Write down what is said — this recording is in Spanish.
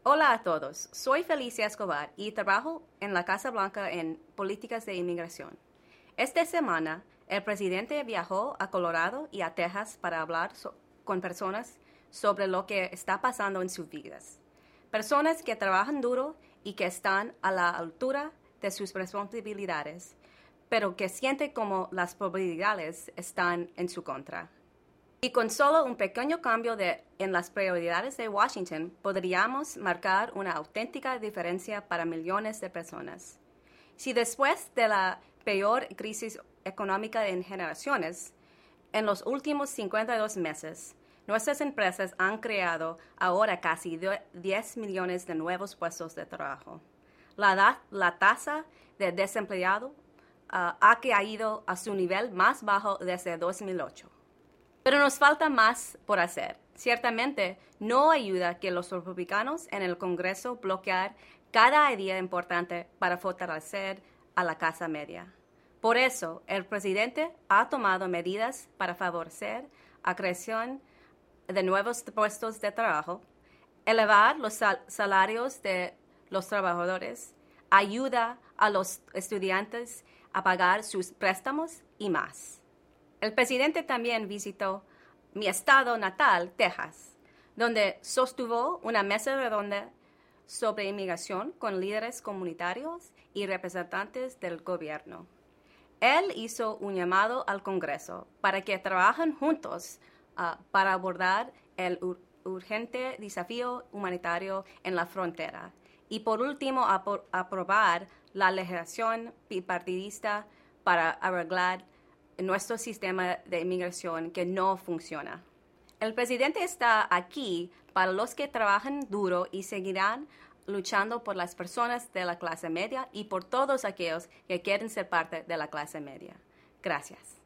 Hola a todos, soy Felicia Escobar y trabajo en la Casa Blanca en políticas de inmigración. Esta semana, el presidente viajó a Colorado y a Texas para hablar con personas sobre lo que está pasando en sus vidas. Personas que trabajan duro y que están a la altura de sus responsabilidades, pero que sienten como las probabilidades están en su contra. Y con solo un pequeño cambio en las prioridades de Washington, podríamos marcar una auténtica diferencia para millones de personas. Si después de la peor crisis económica en generaciones, en los últimos 52 meses, nuestras empresas han creado ahora casi 10 millones de nuevos puestos de trabajo. La tasa de desempleado ha caído a su nivel más bajo desde 2008. Pero nos falta más por hacer. Ciertamente, no ayuda que los republicanos en el Congreso bloquear cada idea importante para fortalecer a la clase media. Por eso, el presidente ha tomado medidas para favorecer la creación de nuevos puestos de trabajo, elevar los salarios de los trabajadores, ayuda a los estudiantes a pagar sus préstamos y más. El presidente también visitó mi estado natal, Texas, donde sostuvo una mesa redonda sobre inmigración con líderes comunitarios y representantes del gobierno. Él hizo un llamado al Congreso para que trabajen juntos para abordar el urgente desafío humanitario en la frontera y, por último, aprobar la legislación bipartidista para arreglar nuestro sistema de inmigración que no funciona. El presidente está aquí para los que trabajan duro y seguirán luchando por las personas de la clase media y por todos aquellos que quieren ser parte de la clase media. Gracias.